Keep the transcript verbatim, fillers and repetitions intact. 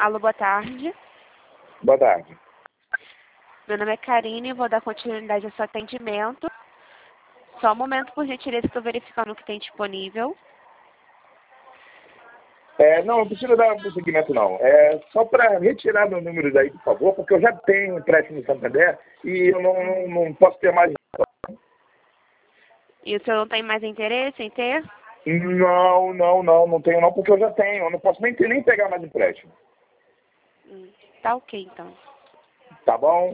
Alô, boa tarde. Boa tarde. Meu nome é Karine e vou dar continuidade ao seu atendimento. Só um momento, por gentileza, estou verificando o que tem disponível. É, não, não precisa dar prosseguimento não. É só para retirar meu número daí, por favor, porque eu já tenho um empréstimo no Santander e eu não, não, não posso ter mais. E o senhor não tem mais interesse em ter? Não, não, não, não tenho não, porque eu já tenho. Eu não posso nem, ter, nem pegar mais empréstimo. Hum, tá ok, então. Tá bom?